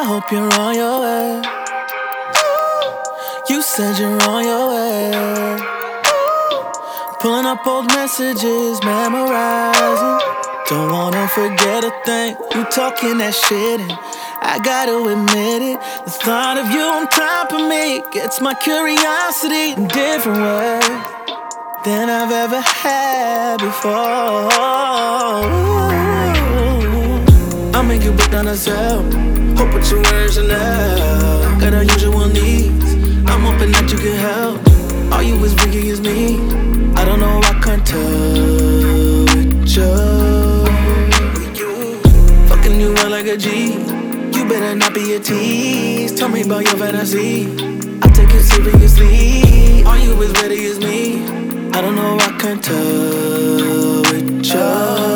hope you're on your way. You said you're on your way. Pulling up old messages, memorizing. Don't wanna forget a thing. You talking that shit and I gotta admit it. The thought of you on top of me gets my curiosity in different ways than I've ever had before. I'll make you break down the cell. Hope what you wearing Chanel. Got unusual needs. I'm hoping that you can help. All you is Ricky is me. I don't know, I can't tell with you. Fucking you out like a G. You better not be a tease. Tell me about your fantasy. I take it seriously. All you is ready is me. I don't know, I can't tell with you.